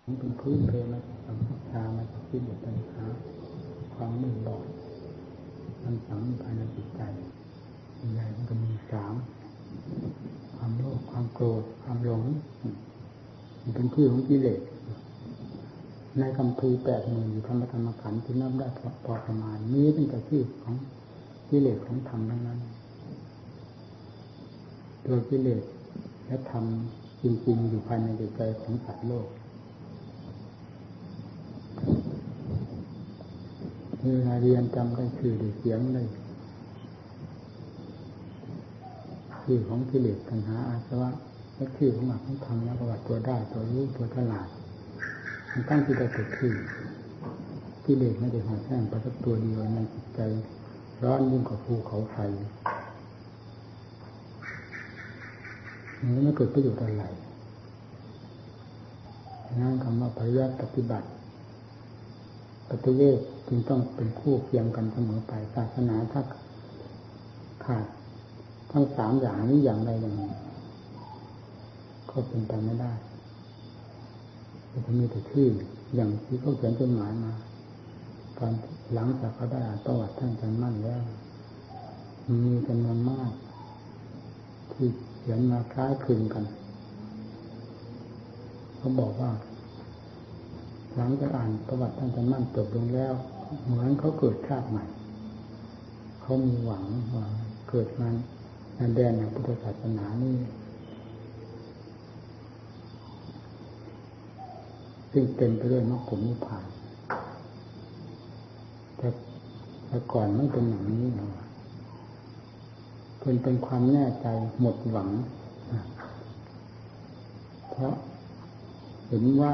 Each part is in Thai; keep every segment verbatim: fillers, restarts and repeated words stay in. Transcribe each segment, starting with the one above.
มันเป็นพื้นเพมาจากสัมผัสตามาจากที่เดือดปัญหาความมืดบอดมันฝังภายในจิตใจใหญ่มันก็มีสามความโลภความโกรธความหลงมันเป็นที่ของกิเลสในคำพีแปดหมื่นธรรมธรรมขันธ์ที่นับได้พอประมาณนี้เป็นแต่ที่ของกิเลสของธรรมทั้งนั้นตัวกิเลสและธรรมจริงๆอยู่ภายในจิตใจของสัตว์โลกเวลาเรียนจำได้ชื่อได้เสียงได้ชื่อของกิเลสตัณหาอาสวะและชื่อของหลักของธรรมและประวัติตัวได้ตัวรู้ตัวฉลาดมันตั้งที่จะเกิดขึ้นกิเลสไม่ได้หาแท่งประทับตัวเดียวในจิตใจร้อนยิ่งกว่าภูเขาไฟนี่ไม่เกิดประโยชน์อะไรนั่นคำว่าพยายามปฏิบัติปฏิเวทจึงต้องเป็นคู่เคียงกันเสมอไปศาสนาถ้าขาดทั้งสามอย่างนี้อย่างใดอย่างหนึ่งก็เป็นไปไม่ได้จะมีแต่ชื่ออย่างที่เขาเขียนจดหมายมาตอนหลังจากเขาได้อ่านประวัติท่านอาจารย์มั่นแล้วมีจำนวนมากที่เขียนมาคล้ายคลึงกันเขาบอกว่าหลังจากอ่านประวัติท่านอาจารย์มั่นจบลงแล้วเหมือนเขาเกิดชาติใหม่เขามีหวังว่าเกิดมาในแดนแห่งพุทธศาสนานี่ซึ่งเต็มไปด้วยมรรคผลนิพพานแต่แต่ก่อนไม่เป็นอย่างนี้นะเป็นเป็นความแน่ใจหมดหวังเพราะเห็นว่า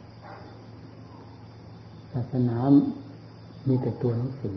ศาสนามีแต่ตัวหนังสือ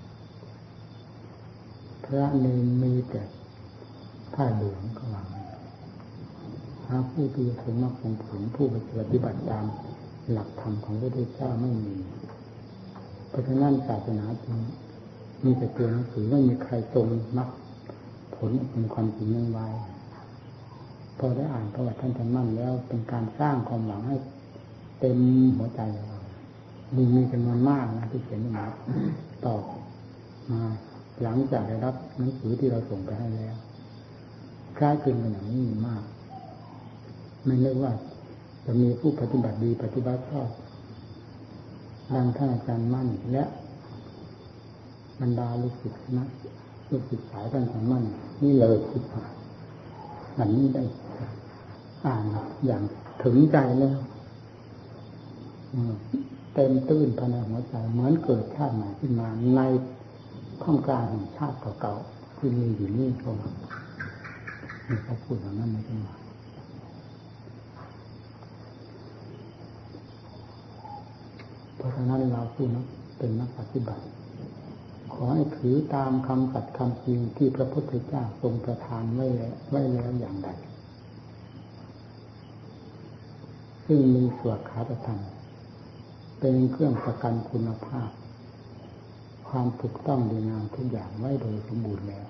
พระเนรมีแต่ผ้าเหลืองก็วางหาผู้ที่จะถึงมรรคผลผู้ปฏิบัติตามหลักธรรมของพระพุทธเจ้าไม่มีเพราะฉะนั้นศาสนาจึงมีแต่ตัวหนังสือไม่มีใครตรงมรรคผลเป็นความจริงนั้นไว้พอได้อ่านประวัติท่านอาจารย์มั่นแล้วเป็นการสร้างความหวังให้เต็มหัวใจเรามีมีจำนวนมากนะที่เขียนมาตอบมาหลังจากได้รับหนังสือที่เราส่งไปให้แล้วคล้ายคลึงกันอย่างนี้มีมากไม่นึกว่าจะมีผู้ปฏิบัติดีปฏิบัติชอบดังท่านอาจารย์มั่นและบรรดาลูกศิษย์นะลูกศิษย์สายท่านอาจารย์มั่นนี่เลยคิดว่าวันนี้ได้อ่านอย่างถึงใจแล้วเต็มตื้นภายในหัวใจเหมือนเกิดชาติใหม่ขึ้นมาในท่ามกลางแห่งชาติเก่าๆที่มีอยู่นี่ก็มีเขาพูดอย่างนั้นไม่ใช่ไหมเพราะฉะนั้นเราผู้นักเป็นนักปฏิบัติขอให้ถือตามคำสัตย์คำจริงที่พระพุทธเจ้าทรงประทานไว้แล้วไว้แล้วอย่างใดซึ่งมีสวดคาถธรรมเป็นเครื่องประกันคุณภาพความถูกต้องดีงามทุกอย่างไว้โดยสมบูรณ์แล้ว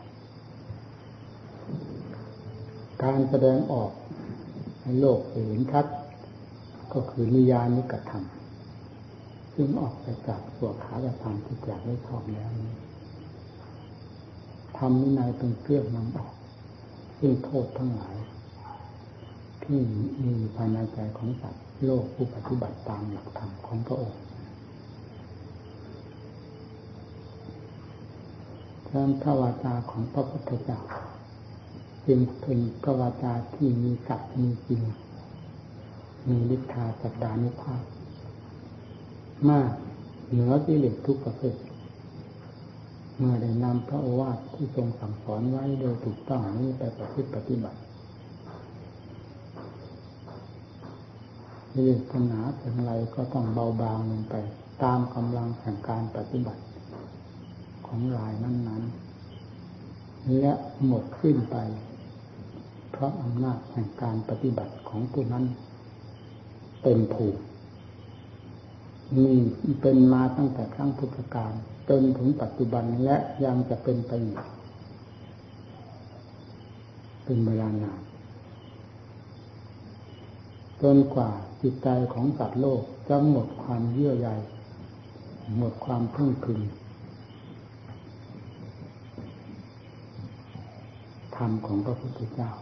การแสดงออกให้โลกเห็นชัดก็คือนิยานิกธรรมซึ่งออกไปจากสวดคาถธรรมที่แจกได้ชอบแล้วนี้ธรรมวินัยเป็นเครื่องนำออกซึ่งโทษทั้งหลายที่มีภายในใจของสัตว์โลกผู้ปฏิบัติตามหลักธรรมของพระองค์ดังนั้นพระวาจาของพระพุทธเจ้าจึงเป็นพระวาจาที่มีสัตย์มีจริงมีฤทธาสัปดานุภาพมากเหนือกิเลสทุกประเภทเมื่อได้นำพระโอวาทที่ทรงสั่งสอนไว้โดยถูกต้องนี้ไปประพฤติปฏิบัติกิเลสปัญหาอย่างไรก็ต้องเบาบางลงไปตามกำลังแห่งการปฏิบัติของรายนั้นๆและหมดขึ้นไปเพราะอำนาจแห่งการปฏิบัติของผู้นั้นเต็มภูมินี่เป็นมาตั้งแต่ครั้งพุทธกาลจนถึงปัจจุบันและยังจะเป็นไปอีกเป็นเวลานานจนกว่าจิตใจของสัตว์โลกจะหมดความเยื่อใยหมดความพึ่งพิงธรรมของพระพุทธเจ้า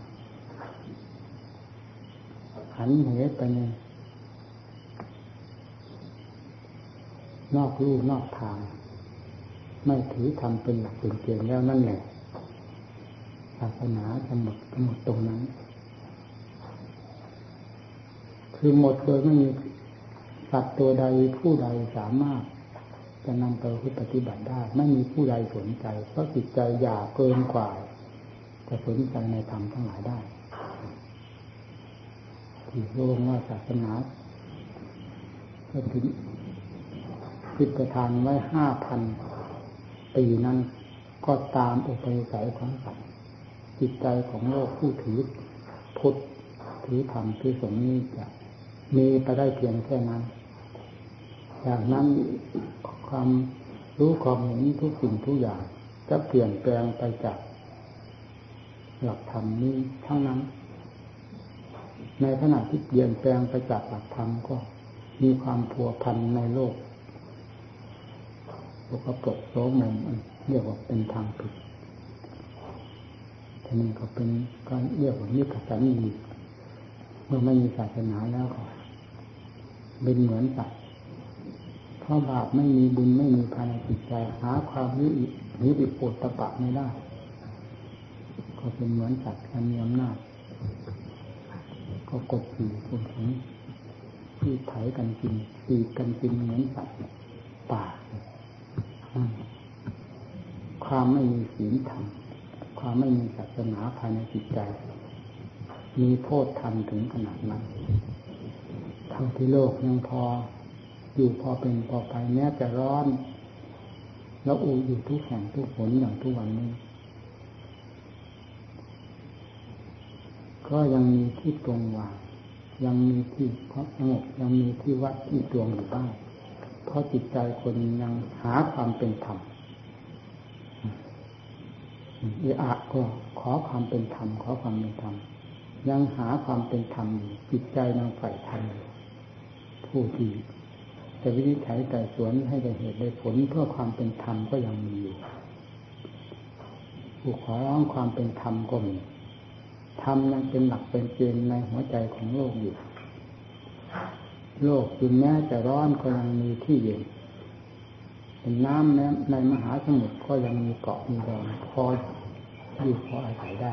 หันเหไปในนอกลู่นอกทางไม่ถือธรรมเป็นหลักเป็นเกณฑ์แล้วนั่นแหละศาสนาจะหมดหมดตรงนั้นคือหมดโดยไม่มีสัตว์ตัวใดผู้ใดสามารถจะนำไปปฏิบัติได้ไม่มีผู้ใดสนใจเพราะจิตใจหยาบเกินกว่าจะสนใจในธรรมทั้งหลายได้ที่โลกว่าศาสนาก็ถึงพิจารณาไว้ห้าพันปีนั้นก็ตามอุปนิสัยของสัตว์จิตใจของโลกผู้ถือพุทธถือธรรมถือสงฆ์นี้จะมีไปได้เพียงแค่นั้นจากนั้นความรู้ความเห็นทุกสิ่งทุกอย่างจะเปลี่ยนแปลงไปจากหลักธรรมนี้ทั้งนั้นในขณะที่เปลี่ยนแปลงไปจากหลักธรรมก็มีความพัวพันในโลกสกปรกโสมมเรียกว่าเป็นทางผิดทีนี้ก็เป็นก็เรียกว่านิพพานีเมื่อไม่มีศาสนาแล้วก็เป็นเหมือนสัตว์เพราะบาปไม่มีบุญไม่มีภายในจิตใจหาความนินิริโอตตปะไม่ได้ก็เป็นเหมือนสัตว์มีอำนาจก็กดขี่คนถึงที่ไถกันกินตีกันกินเหมือนสัตว์ป่าความไม่มีศีลธรรมความไม่มีศาสนาภายในจิตใจมีโทษทันถึงขนาดนั้นทั้งที่โลกยังพออยู่พอเป็นพอไปแม้จะร้อนแล้วอูอยู่ทุกแห่งทุกหนอย่างทุกวันนี้ก็ยังมีที่ตรงวางยังมีที่เพราะสงบยังมีที่วัดที่ตวงอยู่บ้างเพราะจิตใจคนยังหาความเป็นธรรมเอะอะก็ขอความเป็นธรรมขอความเป็นธรรมยังหาความเป็นธรรมอยู่จิตใจยังใฝ่ธรรมผู้ที่จะวินิจฉัยไต่สวนให้ได้เหตุได้ผลเพื่อความเป็นธรรมก็ยังมีอยู่ผู้ขอร้องความเป็นธรรมก็มีธรรมยังเป็นหลักเป็นเกณฑ์ในหัวใจของโลกอยู่โลกถึงแม้จะร้อนก็ยังมีที่เย็นเป็นน้ำในมหาสมุทรก็ยังมีเกาะมีดอนพออยู่พออาศัยได้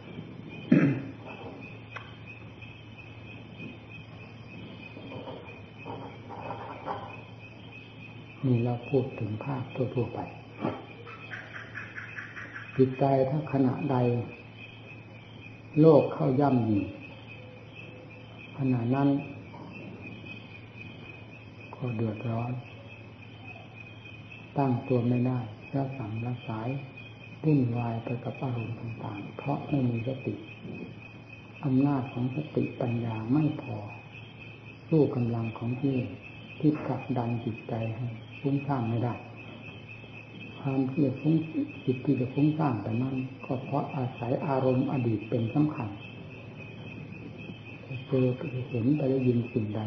นี่เราพูดถึงภาคทั่วๆไปจิตใจถ้าขณะใดโลกเข้าย่ำยีขณะนั้นก็เดือดร้อนตั้งตัวไม่ได้แล้วสั่งละสายวุ่นวายไปกับอารมณ์ต่างๆเพราะไม่มีสติอำนาจของสติปัญญาไม่พอสู้กำลังของที่ที่ผลักดันจิตใจให้ฟุ้งซ่านไม่ได้ความที่จะฟุ้งจิตที่จะฟุ้งซ่านแต่นั้นก็เพราะอาศัยอารมณ์อดีตเป็นสำคัญเจอไปเห็นไปได้ยินสิ่งใด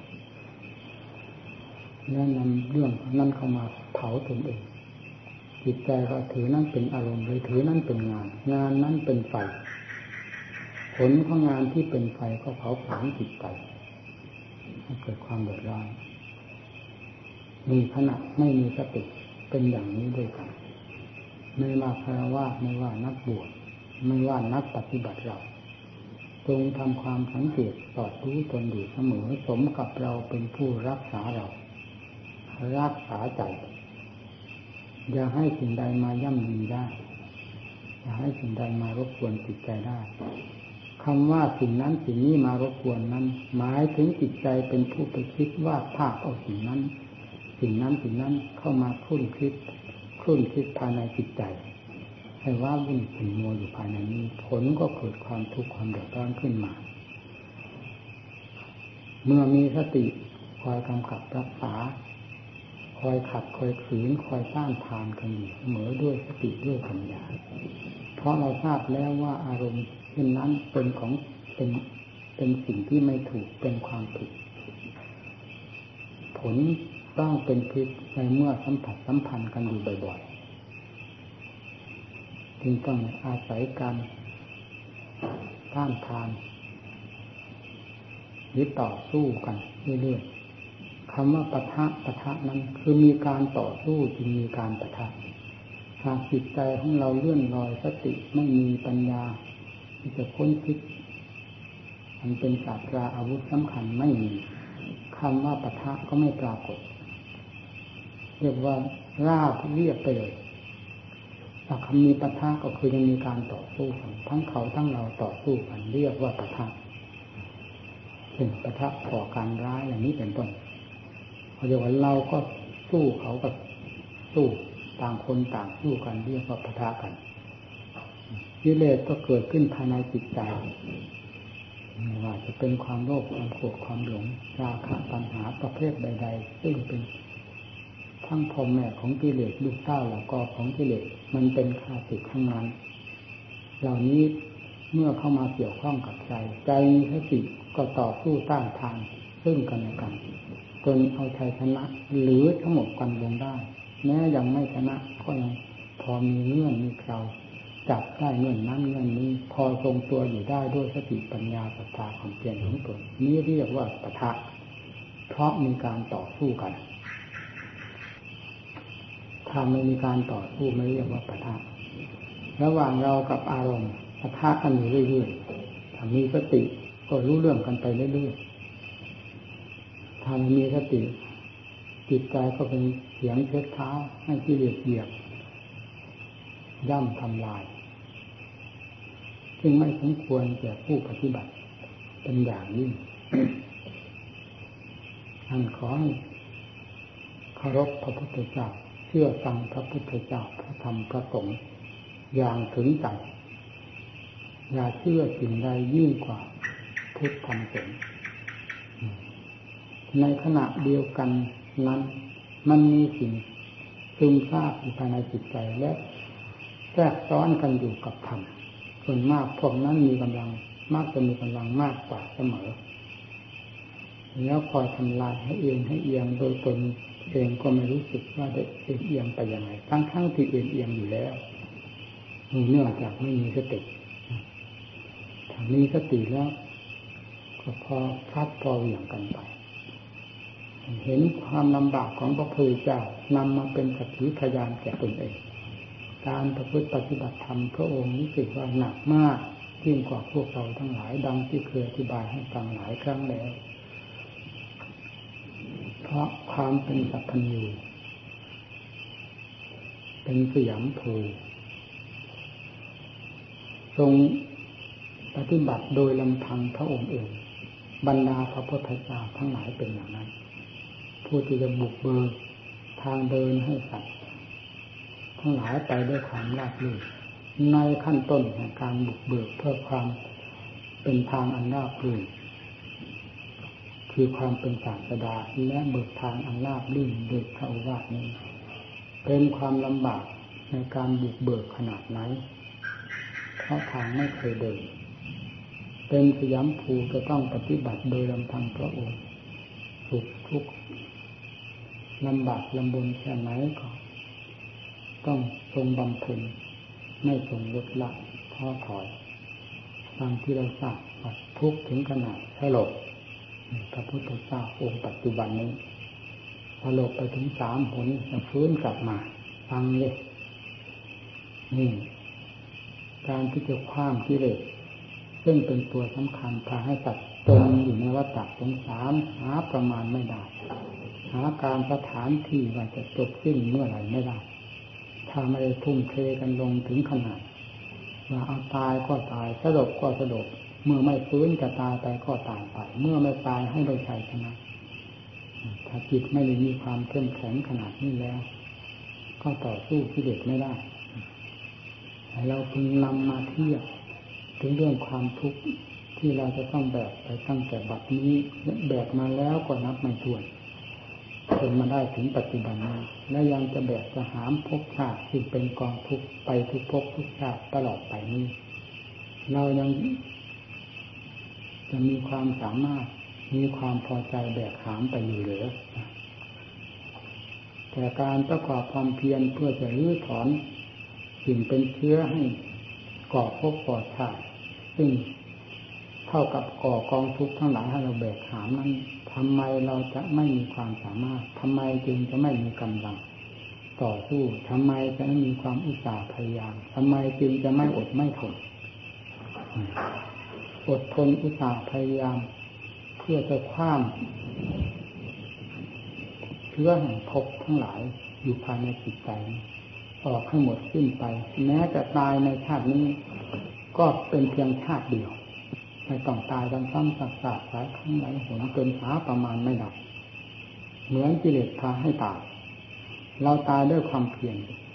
แล้วนำเรื่องนั้นเข้ามาเผาตนเองจิตใจก็ถือนั่นเป็นอารมณ์เลยถือนั่นเป็นงานงานนั้นเป็นไฟผลของงานที่เป็นไฟก็เผาผลาญจิตใจให้เกิดความเดือดร้อนมีขณะไม่มีสติเป็นอย่างนี้ด้วยกันไม่ว่าคฤหัสถ์ไม่ว่านักบวชไม่ว่านักปฏิบัติเราจงทำความสังเกตสอดรู้ตนอยู่เสมอสมกับเราเป็นผู้รักษาเรารักษาใจอย่าให้สิ่งใดมาย่ำยีได้อย่าให้สิ่งใดมารบกวนจิตใจได้คำว่าสิ่งนั้นสิ่งนี้มารบกวนนั้นหมายถึงจิตใจเป็นผู้ไปคิดว่าภาพเอาสิ่งนั้นสิ่งนั้นสิ่งนั้นเข้ามาคลุ้นคิดคลุ้นคิดภายในจิตใจให้ว่าวุ่นขุ่นมัวอยู่ภายในนี้ผลก็เกิดความทุกข์ความเดือดร้อนขึ้นมาเมื่อมีสติคอยกำกับรักษาคอยขัดคอยขืนคอยต้านทานกันอยู่เสมอด้วยสติด้วยปัญญาเพราะเราทราบแล้วว่าอารมณ์เช่นนั้นเป็นของเป็นเป็นสิ่งที่ไม่ถูกเป็นความผิดผลต้องเป็นพิษในเมื่อสัมผัสสัมพันธ์กันอยู่บ่อยๆจึงต้องอาศัยการต้านทานหรือต่อสู้กันเรื่อยๆคำว่าปะทะปะทะนั้นคือมีการต่อสู้จึงมีการปะทะหากจิตใจของเราเลื่อนลอยสติไม่มีปัญญาที่จะค้นคิดมันเป็นศาสตราอาวุธสำคัญไม่มีคำว่าปะทะก็ไม่ปรากฏเรียกว่าราบเรียบไปเลยถ้าคำมีปะทะก็คือยังมีการต่อสู้กันทั้งเขาทั้งเราต่อสู้กันเรียกว่าปะทะเป็นปะทะก่อการร้ายอย่างนี้เป็นต้นเขาเรียกว่าเราก็สู้เขากับสู้ต่างคนต่างสู้กันเรียกว่าปะทะกันกิเลสก็เกิดขึ้นภายในจิตใจไม่ว่าจะเป็นความโลภความโกรธความหลงราคะตัณหาประเภทใดๆซึ่งเป็นทั้งพ่อแม่ของกิเลสลูกเต้าแล้วก็ของกิเลสมันเป็นข้าศึกทั้งนั้นเหล่านี้เมื่อเข้ามาเกี่ยวข้องกับใจใจมีสติก็ต่อสู้ต้านทานซึ่งกันและกันจนเอาชัยชนะหรือทั้งหมดกันลงได้แม้ยังไม่ชนะก็ยังพอมีเงื่อนมีเคราจับได้เงื่อนนั้นเงื่อนนี้พอทรงตัวอยู่ได้ด้วยสติปัญญาศรัทธาความเพียรของตนนี้เรียกว่าปะทะเพราะมีการต่อสู้กันถ้าไม่มีการต่อสู้ไม่เรียกว่าปะทะระหว่างเรากับอารมณ์ปะทะกันอยู่เรื่อยๆถ้ามีสติก็รู้เรื่องกันไปเรื่อยๆถ้ามีสติจิตใจก็เป็นเสียงเช็ดเท้าให้กิเลสเหยียบย่ำทำลายจึงไม่สมควรแก่ผู้ปฏิบัติเป็นอย่างยิ่ง ท่านขอให้เคารพพระพุทธเจ้าเชื่อฟังพระพุทธเจ้าพระธรรมพระสงฆ์อย่างถึงใจอย่าเชื่อสิ่งใดยิ่งกว่าพุทธธรรมสงฆ์ในขณะเดียวกันนั้นมันมีสิ่งซึมซาบอยู่ภายในจิตใจและแทรกซ้อนกันอยู่กับธรรมส่วนมากพวกนั้นมีกำลังมากจะมีกำลังมากกว่าเสมอแล้วคอยทำลายให้เอียงให้เอียงโดยตนเองก็ไม่รู้สึกว่าได้เอียงไปยังไงทั้งทั้งที่เอียงเอียงอยู่แล้วเนื่องจากไม่มีสติถ้ามีสติแล้วก็พอพัดพอเหวี่ยงกันไปเห็นความลำบากของพระพุทธเจ้านำมาเป็นสักขีพยานแก่ตนเองการประพฤติปฏิบัติธรรมพระองค์นี้สึกว่าหนักมากยิ่งกว่าพวกเราทั้งหลายดังที่เคยอธิบายให้ฟังหลายครั้งแล้วเพราะความเป็นสัพพัญญูเป็นสยามภูทรงปฏิบัติโดยลำพังพระองค์เองบรรดาพระพุทธเจ้าทั้งหลายเป็นอย่างนั้นผู้ที่จะบุกเบิกทางเดินให้สัตว์ทั้งหลายไปด้วยความราบรื่นในขั้นต้นแห่งการบุกเบิกเพื่อความเป็นทางอันราบรื่นคือความเป็นศาสดาและเบิกทางอันราบรื่นโดยพระโอวาทนี้เป็นความลำบากในการบุกเบิกขนาดไหนเพราะทางไม่เคยเดินเป็นสยามภูจะต้องปฏิบัติโดยลำพังพระองค์สุขทุกข์ลำบากลำบนแค่ไหนก็ต้องทรงบำเพ็ญไม่ทรงลดละท้อถอยตามที่เราทราบว่าทุกข์ถึงขนาดสลบพระพุทธเจ้าองค์ปัจจุบันนี้สลบไปถึงสามหนจะฟื้นกลับมาฟังเลยนี่การที่จะคว้ามกิเลสซึ่งเป็นตัวสำคัญพาให้ตัดจมอยู่ในวัฏสงสารหาประมาณไม่ได้หาการสถานที่ว่าจะจบสิ้นเมื่อไหร่ไม่ได้ถ้าไม่ได้ทุ่มเทกันลงถึงขนาดว่าเอาตายก็ตายสลบก็สลบเมื่อไม่ฟื้นจะตายไปก็ตายไปเมื่อไม่ตายให้ได้ชัยชนะถ้าจิตไม่ได้มีความเข้มแข็งขนาดนี้แล้วก็ต่อสู้กิเลสไม่ได้เราพึงนำมาเทียบถึงเรื่องความทุกข์ที่เราจะต้องแบกไปตั้งแต่บัดนี้แบกมาแล้วก็นับไม่ถ้วนจนมาได้ถึงปัจจุบันนี้และยังจะแบกจะหามภพชาติซึ่งเป็นกองทุกข์ไปทุกภพทุกชาติตลอดไปนี้เรายังจะมีความสามารถมีความพอใจแบกหามไปอยู่หรือแต่การประกอบความเพียรเพื่อจะรื้อถอนสิ่งเป็นเชื้อให้ก่อภพก่อชาติซึ่งเท่ากับก่อกองทุกข์ทั้งหลายให้เราแบกหามนั้นทำไมเราจะไม่มีความสามารถทำไมจึงจะไม่มีกำลังต่อสู้ทำไมจะไม่มีความอุตสาห์พยายามทำไมจึงจะไม่อดไม่ทนอดทนอุตสาห์พยายามเพื่อจะข้ามเชื้อแห่งภพทั้งหลายอยู่ภายในจิตใจออกให้หมดสิ้นไปแม้จะตายในชาตินี้ก็เป็นเพียงชาติเดียวไม่ต้องตายกันซ้ำซากๆหลายครั้งหลายหนจนหาประมาณไม่ได้เหมือนกิเลสพาให้ตายเราตายด้วยความเพียร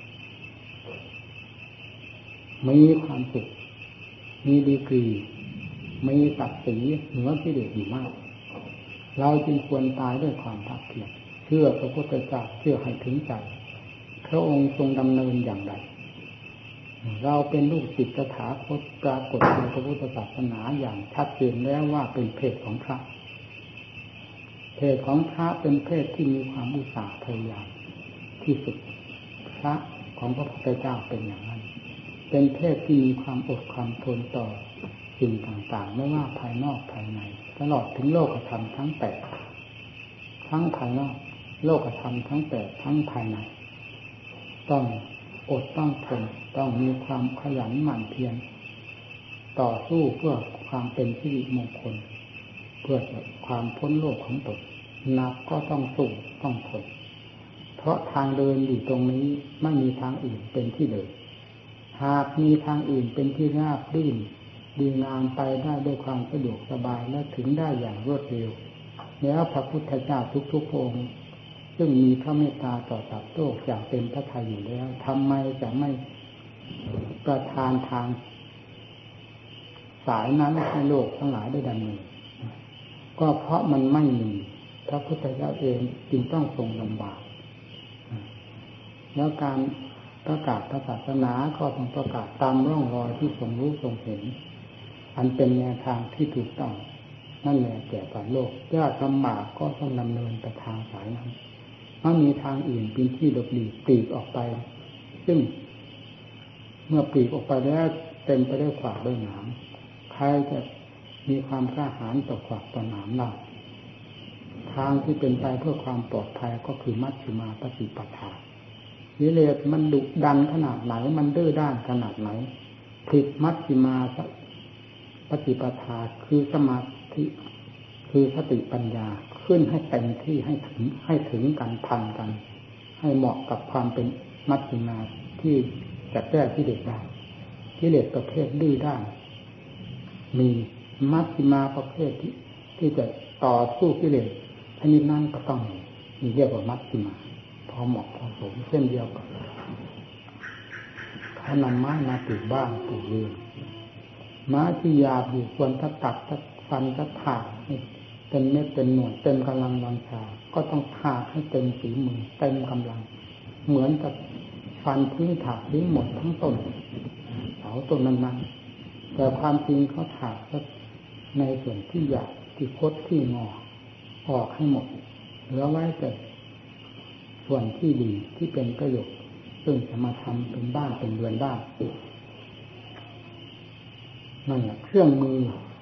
มีความสุขมีดีกรีมีศักดิ์ศรีเหนือกิเลสอยู่มากเราจึงควรตายด้วยความภาคเพียรเชื่อพระพุทธเจ้าเชื่อให้ถึงใจพระองค์ทรงดำเนินอย่างไรเราเป็นลูกศิษย์ตถาคตปรากฏในพระพุทธศาสนาอย่างชัดเจนแล้วว่าเป็นเพศของพระเพศของพระเป็นเพศที่มีความอุตสาห์พยายามที่สุดพระของพระพุทธเจ้าเป็นอย่างนั้นเป็นเพศที่มีความอดความทนต่อสิ่งต่างๆไม่ว่าภายนอกภายในตลอดถึงโลกธรรมทั้งแปดทั้งภายนอกโลกธรรมทั้งแปดทั้งภายในต้องอดต้องทนต้องมีความขยันหมั่นเพียรต่อสู้เพื่อความเป็นสิริมงคลเพื่อความพ้นโลกของตนหนักก็ต้องสู้ต้องทนเพราะทางเดินอยู่ตรงนี้ไม่มีทางอื่นเป็นที่เดินหากมีทางอื่นเป็นที่ราบรื่นดีงามไปได้ด้วยความสะดวกสบายและถึงได้อย่างรวดเร็วแล้วพระพุทธเจ้าทุกๆพระองค์ซึ่งมีพระเมตตาต่อสัตว์โลกอย่างเป็นพระทัยอยู่แล้วทำไมจะไม่ประทานทางสายนั้นให้โลกทั้งหลายได้ดำเนินก็เพราะมันไม่มีพระพุทธเจ้าเองจึงต้องทรงลำบากแล้วการประกาศศาสนาก็ต้องประกาศตามร่องรอยที่ทรงรู้ทรงเห็นอันเป็นแนวทางที่ถูกต้องนั่นแหละแก่ต่อโลกยากลำบากก็ต้องดำเนินไปทางสายนั้นไม่มีทางอื่นเป็นที่หลบหลีกปลีกออกไปซึ่งเมื่อปลีกออกไปแล้วเต็มไปด้วยขวากด้วยหนามใครจะมีความกล้าหาญต่อขวากต่อหนามล่ะทางที่เป็นไปเพื่อความปลอดภัยก็คือมัชฌิมาปฏิปทากิเลสมันดุดันขนาดไหนมันดื้อด้านขนาดไหนผิดมัชฌิมาปฏิปทาคือสมาธิคือสติปัญญาขึ้นให้เต็มที่ให้ถึงให้ถึงกันทันกันให้เหมาะกับความเป็นมัชฌิมาที่จะแก้กิเลสได้กิเลสประเภทดื้อด้านมีมัชฌิมาประเภทที่ที่จะต่อสู้กิเลสชนิดนั้นก็ต้องมีเรียกว่ามัชฌิมาพอเหมาะพอสมเช่นเดียวกับถ้านำไม้มาปลูกบ้านปลูกเรือนไม้ที่หยาบอยู่ควรถ้าตัดถ้าฟันถ้าผ่าให้เป็นเม็ดเป็นหน่วยเต็มกำลังวังชาก็ต้องผ่าให้เต็มฝีมือเต็มกำลังเหมือนกับฟันทิ้งถากทิ้งหมดทั้งต้นเสาต้นนั้นๆแต่ความจริงเขาถากในส่วนที่หยาบที่คดที่งอออกให้หมดเหลือไว้แต่ส่วนที่ดีที่เป็นประโยชน์ซึ่งจะมาทำเป็นบ้านเป็นเรือนได้นั่นแหละเครื่องมือ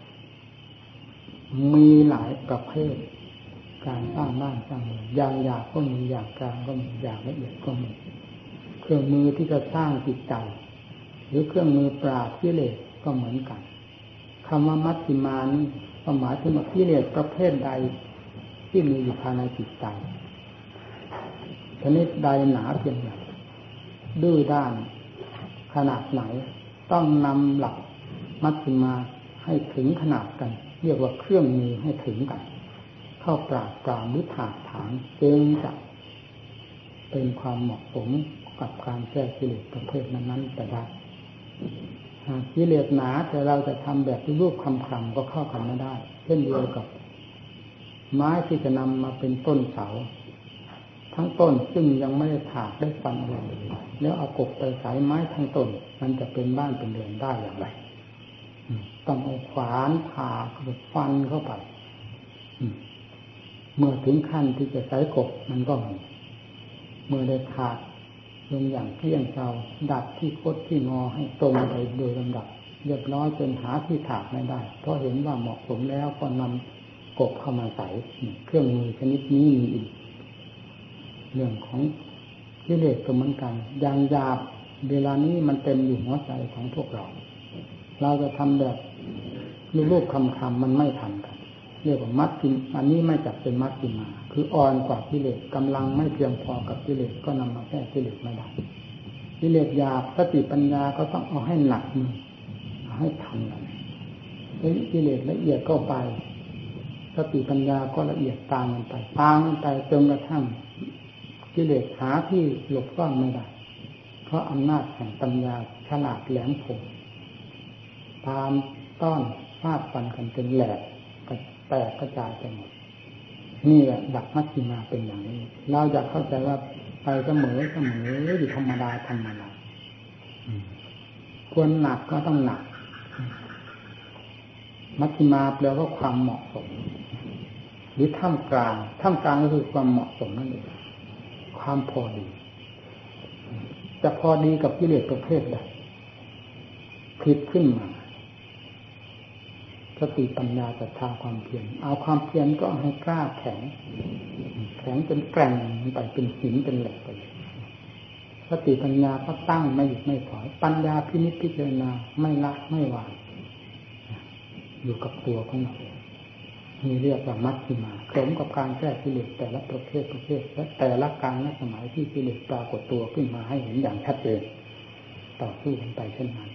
มีหลายประเภทการสร้างบ้านสร้างเรือนอย่างหยาบก็มีอย่างกลางก็มีอย่างละเอียดก็มีเครื่องมือที่จะสร้างจิตใจหรือเครื่องมือปราบกิเลสก็เหมือนกันคำว่ามัชฌิมานี้หมายถึงว่ากิเลสประเภทใดที่มีอยู่ภายในจิตใจชนิดใดหนาเพียงไรดื้อด้านขนาดไหนต้องนำหลักมัชฌิมาให้ถึงขนาดกันเรียกว่าเครื่องมือให้ถึงกันเข้าปราบปรามหรือถากถางจึงจะเป็นความเหมาะสมกับการแก้กิเลสประเภทนั้นๆแต่ได้หากกิเลสหนาแต่เราจะทำแบบรูปคำคำก็เข้ากันไม่ได้เช่นเดียวกับไม้ที่จะนำมาเป็นต้นเสาทั้งต้นซึ่งยังไม่ได้ถากได้ฟันอะไรแล้วเอากบไปสายไม้ทั้งต้นมันจะเป็นบ้านเป็นเรือนได้อย่างไรต้องเอาขวานผ่าเข้าไปฟันเข้าไปเมื่อถึงขั้นที่จะใช้กบมันก็มีเมื่อได้ขาดลงอย่างเที่ยงเช้าดัดที่คดที่งอให้ตรงไปโดยลำดับเรียบร้อยจนหาที่ถากไม่ได้เพราะเห็นว่าเหมาะสมแล้วก็นำกบเข้ามาใส่เครื่องมือชนิดนี้มีอีกเรื่องของกิเลสก็เหมือนกันอย่างหยาบเวลานี้มันเต็มอยู่หัวใจของพวกเราเราจะทำแบบรูปๆคำๆมันไม่ทันกันเรียกว่ามัดกินอันนี้ไม่จับเป็นมัดกินมาคืออ่อนกว่ากิเลสกำลังไม่เพียงพอกับกิเลสก็นำมาแก้กิเลสไม่ได้กิเลสหยาบสติปัญญาก็ต้องเอาให้หนักมือเอาให้ทันกันกิเลสละเอียดเข้าไปสติปัญญาก็ละเอียดตามมันไปตามมันไปจนกระทั่งกิเลสหาที่หลบซ่อนไม่ได้เพราะอำนาจแห่งปัญญาฉลาดแหลมคมตามต้อนฟาดฟันกันจนแหลกแตกกระจายไปหมดนี่แหละหลักมัชฌิมาเป็นอย่างนี้เราจะเข้าใจว่าไปเสมอเสมออยู่ธรรมดาธรรมดาควรหนักก็ต้องหนักมัชฌิมาแปลว่าความเหมาะสมหรือท่ามกลางท่ามกลางก็คือความเหมาะสมนั่นเองความพอดีจะพอดีกับกิเลสประเภทใดผิดขึ้นมาสติปัญญาศรัทธาความเพียรเอาความเพียรก็ให้กล้าแข็งแข็งจนแกร่งไปเป็นหินเป็นเหล็กไปสติปัญญาก็ตั้งไม่หยุดไม่ถอยปัญญาพินิจพิจารณาไม่ละไม่วางอยู่กับตัวของเรานี่เรียกว่ามัชฌิมาสมกับการแก้กิเลสแต่ละประเภทประเภทและแต่ละการและสมัยที่กิเลสปรากฏตัวขึ้นมาให้เห็นอย่างชัดเจนต่อสู้กันไปเช่นนั้น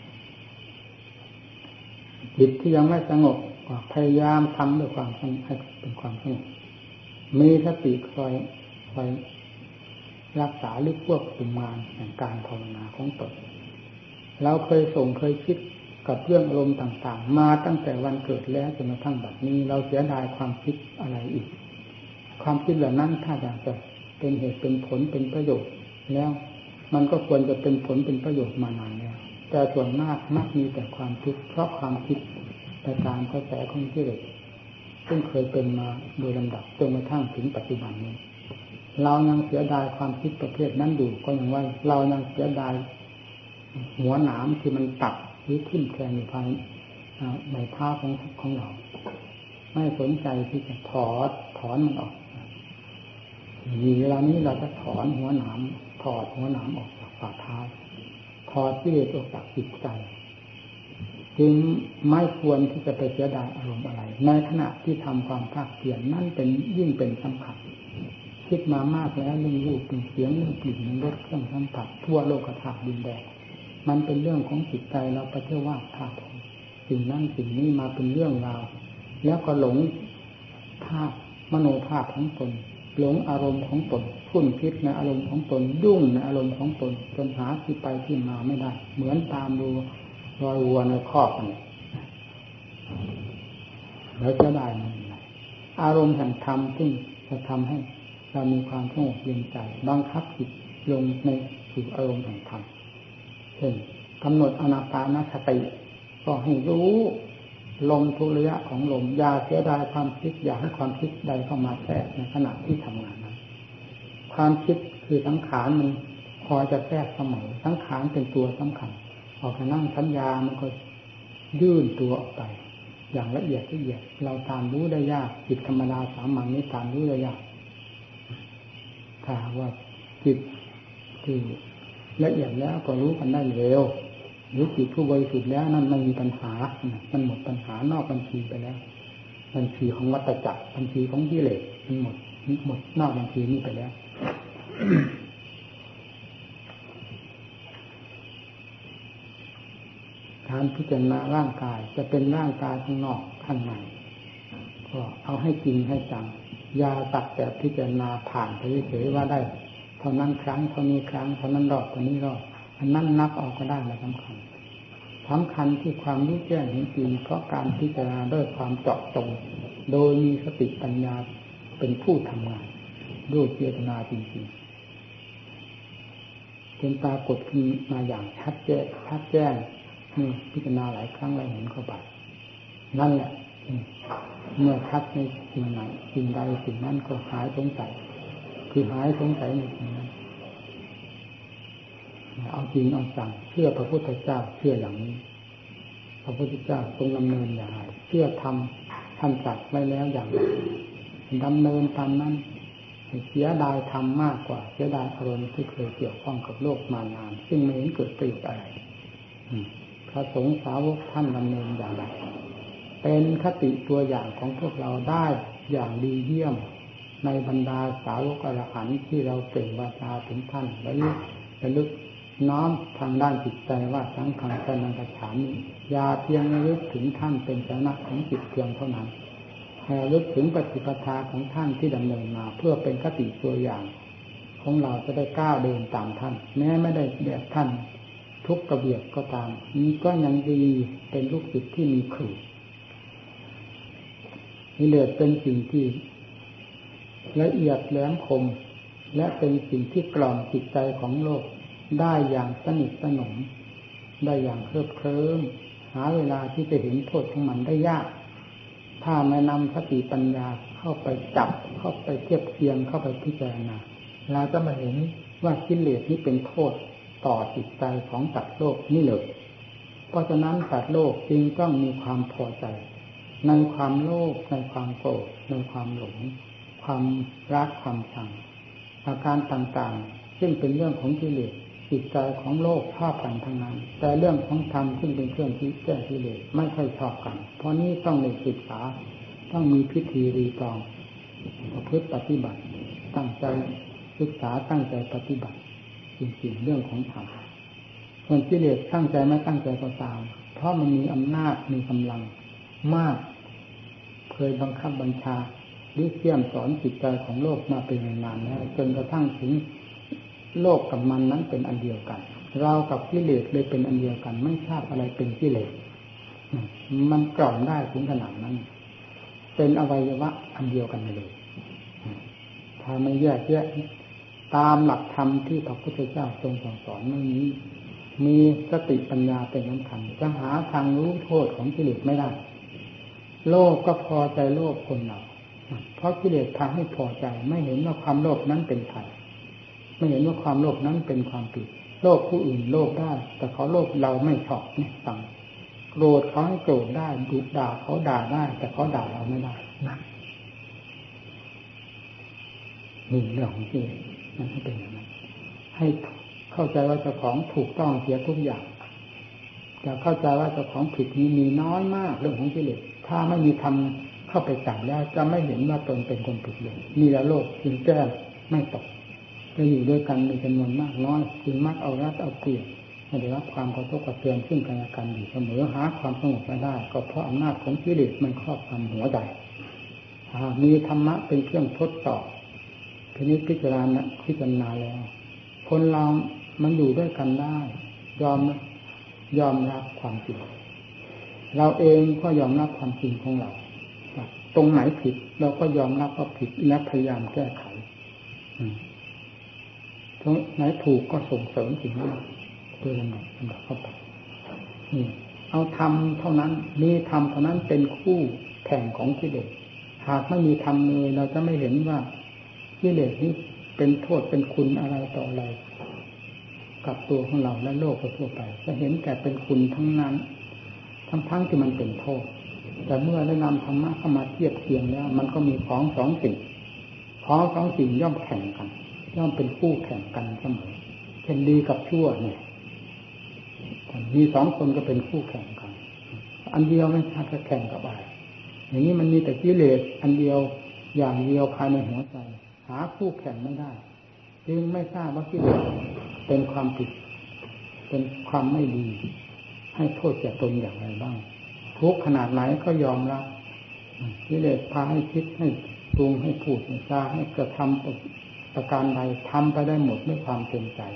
จิตที่ยังไม่สงบก็พยายามทำด้วยความสงบให้เป็นความสงบมีสติคอยคอยรักษาหรือควบคุมงานแห่งการภาวนาของตนเราเคยส่งเคยคิดกับเรื่องอารมณ์ต่างๆมาตั้งแต่วันเกิดแล้วจนกระทั่งบัดนี้เราเสียดายความคิดอะไรอีกความคิดเหล่านั้นถ้าอยากจะเป็นเหตุเป็นผลเป็นประโยชน์แล้วมันก็ควรจะเป็นผลเป็นประโยชน์มานานแล้วแต่ส่วนมากมักมีแต่ความคิดเพราะความคิดแต่การกระแสของกิเลสซึ่งเคยเป็นมาโดยลำดับจนกระทั่งถึงปัจจุบันนี้เรายังเสียดายความคิดประเภทนั้นอยู่ก็ยังว่าเรายังเสียดายหัวหนามที่มันตัดหรือทิ่มแทงอยู่ภายในเท้าของของเราไม่สนใจที่จะถอดถอนมันออกมีเวลานี้เราจะถอนหัวหนามถอดหัวหนามออกจากฝ่าเท้าถอดกิเลสออกจากจิตใจจึงไม่ควรที่จะไปเสียดายอารมณ์อะไรในขณะที่ทำความภาคเพียรนั่นเป็นยิ่งเป็นสำคัญคิดมามากแล้วเรื่องรูปเป็นเสียงเรื่องกลิ่นเรื่องรสเครื่องสัมผัสทั่วโลกธาตุดินแดนมันเป็นเรื่องของจิตใจเราไปเที่ยววาดภาพสิ่งนั้นสิ่งนี้มาเป็นเรื่องราวแล้วก็หลงภาพมโนภาพของตนหลงอารมณ์ของตนพุ่นคิดในอารมณ์ของตนยุ่งในอารมณ์ของตนจนหาที่ไปที่มาไม่ได้เหมือนตามดูรอยวัวในคอกนี่แล้วจะได้มันอารมณ์แห่งธรรมที่จะทำให้เรามีความสงบเย็นใจบังคับจิตลงในสู่อารมณ์แห่งธรรมเช่นกำหนดอานาปานสติก็ให้รู้ลมทุกระยะของลมอย่าเสียดายความคิดอย่าให้ความคิดใดเข้ามาแทรกในขณะที่ทำงานนั้นความคิดคือสังขารมันพอจะแทรกเสมอสังขารเป็นตัวสำคัญออกมานั่งสัญญามันก็ยื่นตัวออกไปอย่างละเอียดละเอียดเราตามรู้ได้ยากจิตธรรมดาสามัญนี้ตามรู้ได้ยากถ้าว่าจิตที่ละเอียดแล้วก็รู้กันได้เร็วหรือจิตผู้บริสุทธิ์แล้วนั่นไม่มีปัญหามันหมดปัญหานอกบัญชีไปแล้วบัญชีของวัฏจักรบัญชีของกิเลสมันหมดหมดนอกบัญชีนี้ไปแล้ว การพิจารณาร่างกายจะเป็นร่างกายข้างนอกข้างในก็เอาให้จริงให้จังยาตักแต่พิจารณาผ่านไปเฉยๆว่าได้เท่านั้นครั้งเท่านี้ครั้งเท่านั้นรอบเท่านี้รอบอันนั้นนับออกก็ได้ไม่สำคัญสำคัญที่ความรู้แจ้งเห็นจริงเพราะการพิจารณาด้วยความเจาะจงโดยมีสติปัญญาเป็นผู้ทำงานด้วยเจตนาจริงๆเป็นปรากฏขึ้นมาอย่างชัดแจ้งชัดแจ้งนี่พิจารณาหลายครั้งหลายหนเข้าไปนั่นแหละเมื่อทัดในสิ่งไหนสิ่งใดสิ่งนั้นก็หายสงสัยคือหายสงสัยในสิ่งนั้นเอาจริงเอาจังเชื่อพระพุทธเจ้าเชื่ออย่างนี้พระพุทธเจ้าทรงดำเนินอย่างไรเชื่อทำท่านจัดไว้แล้วอย่างไรดำเนินตามนั้นเสียดายทำมากกว่าเสียดายอารมณ์ที่เคยเกี่ยวข้องกับโลกมานานซึ่งไม่เห็นเกิดประโยชน์อะไรพระสงฆ์สาวกท่านดำเนินอย่างไรเป็นคติตัวอย่างของพวกเราได้อย่างดีเยี่ยมในบรรดาสาวกอรหันต์ที่เราเก่งวาจาถึงท่านและลึกและลึกน้อมทางด้านจิตใจว่าสังฆังสนังกัจฉามิอย่าเพียงระลึกถึงท่านเป็นสาระของจิตเพียงเท่านั้นให้ระลึกถึงปฏิปทาของท่านที่ดำเนินมาเพื่อเป็นคติตัวอย่างของเราจะได้ก้าวเดินตามท่านแม้ไม่ได้แบบท่านทุกกระเบียดก็ตามนี้ก็ยังดีเป็นลูกศิษย์ที่มีครูนี่เลยเป็นสิ่งที่ละเอียดแหลมคมและเป็นสิ่งที่กล่อมจิตใจของโลกได้อย่างสนิทสนมได้อย่างเคลิบเคลิ้มหาเวลาที่จะเห็นโทษของมันได้ยากถ้าไม่นำสติปัญญาเข้าไปจับเข้าไปเทียบเทียงเข้าไปพิจารณาเราจะมาเห็นว่ากิเลสนี้เป็นโทษต่อจิตใจของสัตว์โลกนี่เลยเพราะฉะนั้นสัตว์โลกจึงต้องมีความพอใจในความโลภในความโกรธในความหลงความรักความชังอาการต่างๆซึ่งเป็นเรื่องของกิเลสจิตใจของโลกชอบกันทั้งนั้นแต่เรื่องของธรรมซึ่งเป็นเครื่องที่แก้กิเลสไม่ค่อยชอบกันเพราะนี้ต้องในศึกษาต้องมีพิธีรีตองประพฤติปฏิบัติตั้งใจศึกษาตั้งใจปฏิบัติจริงๆเรื่องของธรรมส่วนกิเลสตั้งใจไม่ตั้งใจก็ตามเพราะมันมีอำนาจมีกำลังมากเคยบังคับบัญชาหรือเสี่ยมสอนจิตใจของโลกมาเป็นนานแล้วจนกระทั่งถึงโลกกับมันนั้นเป็นอันเดียวกันเรากับกิเลสเลยเป็นอันเดียวกันไม่ทราบอะไรเป็นกิเลสมันกล่อมได้ถึงขนาดนั้นเป็นอวัยวะอันเดียวกันเลยถ้าไม่แยกแยะตามหลักธรรมที่พระพุทธเจ้าทรงสั่งสอนไม่มีมีสติปัญญาเป็นสำคัญจะหาทางรู้โทษของกิเลสไม่ได้โลภก็พอใจโลภคนเราเพราะกิเลสทำให้พอใจไม่เห็นว่าความโลภนั้นเป็นภัยไม่เห็นว่าความโลภนั้นเป็นความผิดโลภผู้อื่นโลภได้แต่เขาโลภเราไม่ชอบเนี่ยฟังโกรธเขาให้โกรธได้ดุด่าเขาด่าได้แต่เขาด่าเราไม่ได้นะนี่เรื่องของกิเลสมันเป็นอย่างนั้นให้เข้าใจว่าเจ้าของถูกต้องเสียทุกอย่างจะเข้าใจว่าเจ้าของผิดนี้มีน้อยมากเรื่องของกิเลสถ้าไม่มีธรรมเข้าไปจับแล้วจะไม่เห็นว่าตนเป็นคนผิดเลยมีแล้วโลกจึงแก้ไม่ตกจะอยู่ด้วยกันมีจำนวนมากน้อยจึงมักเอารัดเอาเปรียบให้ได้รับความกระทบกระเทือนซึ่งกันและกันอยู่เสมอหาความสงบไม่ได้ก็เพราะอำนาจของกิเลสมันครอบงำหัวใจมีธรรมะเป็นเครื่องทดสอบทีนี้พิจารณาพิจารณาแล้วคนเรามันอยู่ด้วยกันได้ยอมยอมรับความจริงเราเองก็ยอมรับความจริงของเราตรงไหนผิดเราก็ยอมรับว่าผิดและพยายามแก้ไขตรงไหนถูกก็ส่งเสริมสิ่งนั้นโดยลำดับลำดับเข้าไปนี่เอาธรรมเท่านั้นมีธรรมเท่านั้นเป็นคู่แข่งของกิเลสหากไม่มีธรรมเลยเราจะไม่เห็นว่ากิเลสนี้เป็นโทษเป็นคุณอะไรต่ออะไรกับตัวของเราและโลกทั่วไปจะเห็นแต่เป็นคุณทั้งนั้นทั้งๆที่มันเป็นโทษแต่เมื่อได้นำธรรมะเข้ามาเทียบเทียงแล้วมันก็มีของสองสิ่งของสองสิ่งย่อมแข่งกันย่อมเป็นคู่แข่งกันเสมอเช่นดีกับชั่วเนี่ยมีสองคนก็เป็นคู่แข่งกันอันเดียวไม่ใช่จะแข่งกับอะไรอย่างนี้มันมีแต่กิเลสอันเดียวอย่างเดียวภายในหัวใจหาคู่แข่งไม่ได้จึงไม่ทราบว่ากิเลสเป็นความผิดเป็นความไม่ดีให้โทษแก่ตนอย่างไรบ้างทุกขนาดไหนก็ยอมรับกิเลสพาให้คิดให้ปรุงให้พูดให้จาให้กระทำประการใดทำไปได้หมดด้วยความเต็มใจ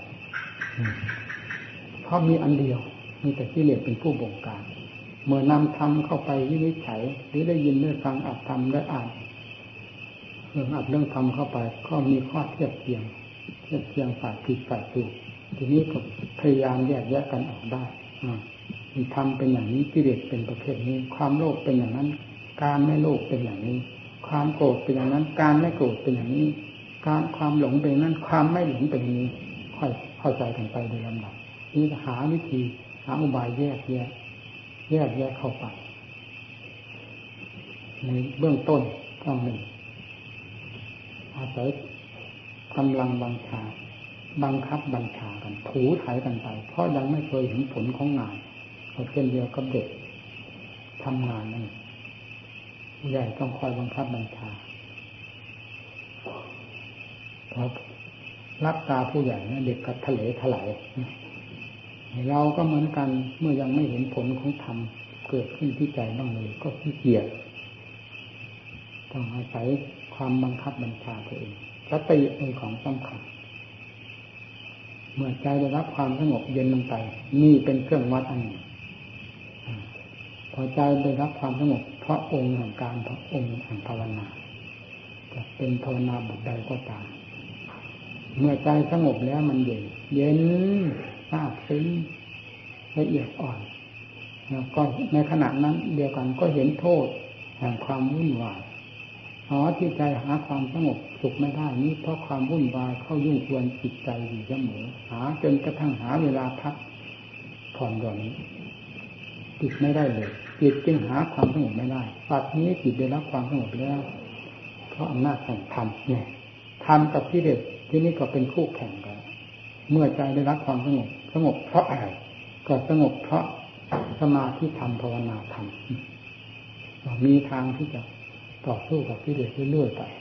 เพราะมีอันเดียวมีแต่กิเลสเป็นผู้บงการเมื่อนำธรรมเข้าไปวินิจฉัยหรือได้ยินได้ฟังอัดธรรมได้อ่านเรื่องอัดเรื่องธรรมเข้าไปก็มีข้อเทียบเทียงเทียบเทียงฝ่ายผิดฝ่ายถูกทีนี้ก็พยายามแยกแยะกันออกได้ทำเป็นอย่างนี้กิเลสเป็นประเภทนี้ความโลภเป็นอย่างนั้นการไม่โลภเป็นอย่างนี้ความโกรธเป็นอย่างนั้นการไม่โกรธเป็นอย่างนี้การความหลงเป็นอย่างนั้นความไม่หลงเป็นอย่างนี้ค่อยเข้าใจกันไปโดยลำดับนี่หาวิธีหาอุบายแยกแยะแยกแยะเข้าไปในเบื้องต้นต้องหนึ่งอาศัยกำลังบังชาบังคับบัญชากันถูถ่ายกันไปเพราะยังไม่เคยเห็นผลของงานก็เช่นเดียวกับเด็กทำงานนั่นผู้ใหญ่ต้องคอยบังคับบัญชาพอรับตาผู้ใหญ่นะเด็กก็ทะเลถลายเราก็เหมือนกันเมื่อยังไม่เห็นผลของธรรมเกิดขึ้นที่ใจบ้างเลยก็ขี้เกียจต้องอาศัยความบังคับบัญชาตัวเองสติเป็นของสำคัญเมื่อใจได้รับความสงบเย็นลงไปนี่เป็นเครื่องวัดอันหนึ่งพอใจได้รับความสงบเพราะองค์แห่งการเพราะองค์แห่งภาวนาจะเป็นภาวนาบุตรใดก็ตามเมื่อใจสงบแล้วมันเย็นเย็นซาบซึ้งละเอียดอ่อนแล้วก็ในขณะนั้นเดียวกันก็เห็นโทษแห่งความวุ่นวายอ๋อที่ใจหาความสงบสุขไม่ได้นี่เพราะความวุ่นวายเข้ายุ่งกวนจิตใจอยู่เสมอหาจนกระทั่งหาเวลาพักผ่อนหย่อนจิตไม่ได้เลยจิตจึงหาความสงบไม่ได้ปัจจุบันนี้จิตได้รับความสงบแล้วเพราะอำนาจแห่งธรรมเนี่ยธรรมกับกิเลสที่นี่ก็เป็นคู่แข่งกันเมื่อใจได้รับความสงบสงบเพราะอะไรก็สงบเพราะสมาธิธรรมภาวนาธรรมมีทางที่จะต่อสู้กับกิเลสเรื่อยๆไป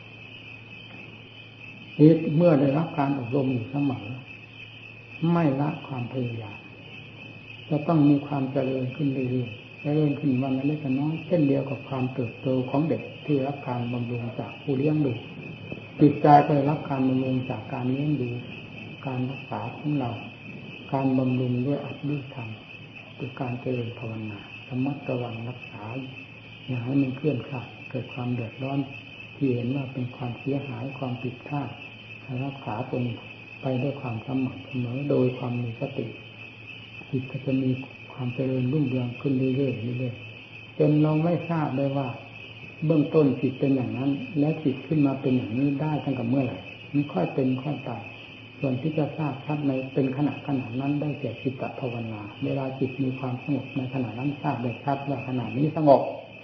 นี่เมื่อได้รับการอบรมอยู่เสมอไม่ละความพยายามจะต้องมีความเจริญขึ้นเรื่อยๆเจริญขึ้นวันละเล็กน้อยเช่นเดียวกับความเติบโตของเด็กที่รับการบำรุงจากผู้เลี้ยงดูจิตใจก็ได้รับการบำรุงจากการเลี้ยงดูการรักษาของเราการบำรุงด้วยอัตด้วยธรรมด้วยการเจริญภาวนาระมัดระวังรักษาอย่าให้มันเคลื่อนคลาดเกิดความเดือดร้อนที่เห็นว่าเป็นความเสียหายความผิดพลาดรักษาตนไปด้วยความสม่ำเสมอโดยความมีสติจิตก็จะมีความเจริญรุ่งเรืองขึ้นเรื่อยๆเรื่อยๆจนเราไม่ทราบได้ว่าเบื้องต้นจิตเป็นอย่างนั้นและจิตขึ้นมาเป็นอย่างนี้ได้ตั้งแต่เมื่อไหร่มันค่อยเป็นค่อยตายส่วนที่จะทราบชัดในเป็นขณะขณะนั้นได้แก่จิตตภาวนาเวลาจิตมีความสงบในขณะนั้นทราบได้ชัดว่าขณะนี้สงบ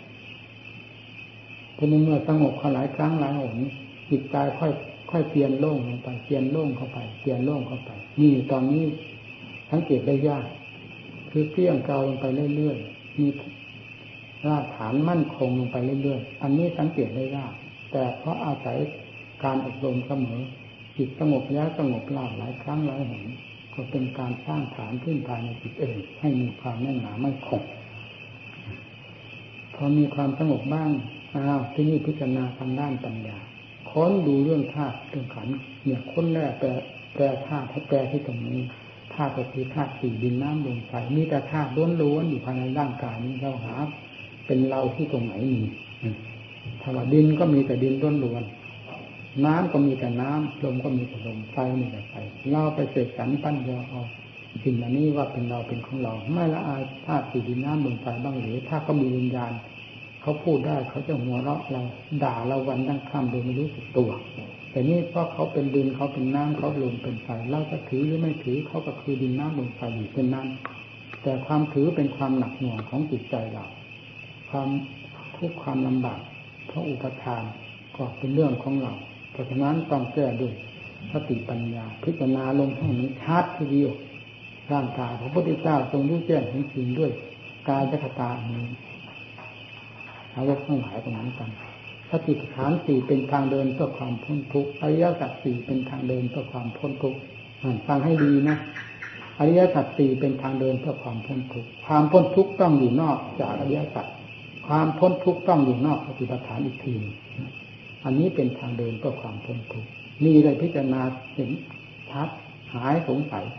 ทีนี้เมื่อสงบเขาหลายครั้งหลายหนจิตใจค่อยค่อยเปลี่ยนโล่งลงไปเปลี่ยนโล่งเข้าไปเปลี่ยนโล่งเข้าไปนี่ตอนนี้สังเกตได้ยากคือเปลี่ยนเกลาลงไปเรื่อยๆมีรากฐานมั่นคงลงไปเรื่อยๆอันนี้สังเกตได้ยากแต่เพราะอาศัยการอบรมเสมอจิตสงบแล้วสงบเล่าหลายครั้งหลายหนก็เป็นการสร้างฐานขึ้นภายในจิตเองให้มีความแน่นหนามั่นคงพอมีความสงบบ้างอ้าวที่นี่พิจารณาทางด้านปัญญาค้นดูเรื่องธาตุเรื่องขันธ์เนี่ยค้นแรกแปลแปลธาตุให้แปลที่ตรงนี้ธาตุก็คือธาตุสี่ดินน้ำลมไฟมีแต่ธาตุล้วนๆอยู่ภายในร่างกายนี้เราหาเป็นเราที่ตรงไหนมีถ้าว่าดินก็มีแต่ดินล้วนๆน้ำก็มีแต่น้ำลมก็มีแต่ลมไฟมีแต่ไฟเราไปเสกสรรปั้นยอเอาสิ่งเหล่านี้ว่าเป็นเราเป็นของเราไม่ละอายธาตุสี่ดินน้ำลมไฟบ้างหรือถ้าเขามีวิญญาณเขาพูดได้เขาจะหัวเราะเราด่าเราวันทั้งค่ำโดยไม่รู้สึกตัวแต่นี่เพราะเขาเป็นดินเขาเป็นน้ำเขาลมเป็นไฟเราจะถือหรือไม่ถือเขาก็คือดินน้ำลมไฟอยู่เป็นนั้นแต่ความถือเป็นความหนักหน่วงของจิตใจเราความทุกข์ความลำบากเพราะอุปทานก็เป็นเรื่องของเราเพราะฉะนั้นต้องแก้ด้วยสติปัญญาพิจารณาลงให้มันชัดทีเดียวร่างกายพระพุทธเจ้าทรงรู้แจ้งเห็นจริงด้วยกายคตานี้เอาไว้ทั้งหลายตรงนั้นกันสติปัฏฐานสี่เป็นทางเดินเพื่อความพ้นทุกข์อริยสัจสี่เป็นทางเดินเพื่อความพ้นทุกข์ฟังให้ดีนะอริยสัจสี่เป็นทางเดินเพื่อความพ้นทุกข์ความพ้นทุกข์ต้องอยู่นอกจากอริยสัจความพ้นทุกข์ต้องอยู่นอกสติปัฏฐานอีกทีอันนี้เป็นทางเดินเพื่อความพ้นทุกข์นี่เลยพิจารณาเห็นชัดหายสงสัย